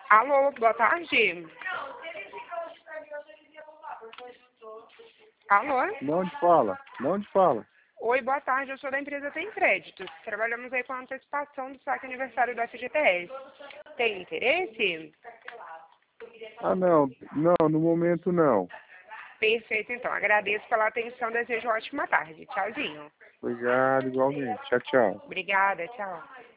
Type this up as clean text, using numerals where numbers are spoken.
Alô, boa tarde. Alô? De onde fala? De onde fala? Oi, boa tarde. Eu sou da empresa Tem Créditos. Trabalhamos aí com a antecipação do saque aniversário do FGTS. Tem interesse? Ah, não. Não, no momento não. Perfeito, então. Agradeço pela atenção. Desejo uma ótima tarde. Tchauzinho. Obrigado, igualmente. Tchau, tchau. Obrigada, tchau.